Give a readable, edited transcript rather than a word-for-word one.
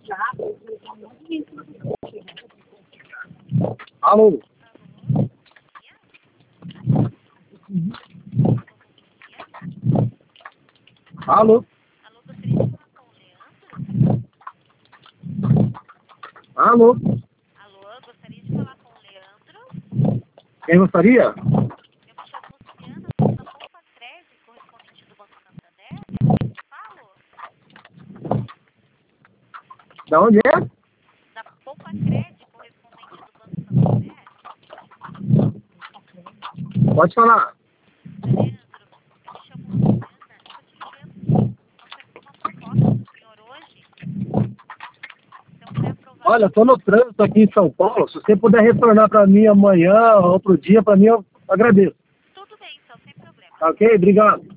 Alô? Alô? Alô, gostaria de falar com o Leandro. Alô? Quem gostaria? Eu me chamo Luciana, sou da Poupa Cred, correspondente do Banco Santander. Falo? Da onde é? Da Poupa Cred, correspondente do Banco Santander. Pode falar. Leandro, eu me chamo Luciana, estou te ligando. Nós temos uma proposta do senhor hoje. Então, para aprovar. Olha, estou no trânsito aqui em São Paulo. Se você puder retornar para mim amanhã ou outro dia, para mim eu agradeço. Tudo bem, então, sem problema. Tá ok? Obrigado.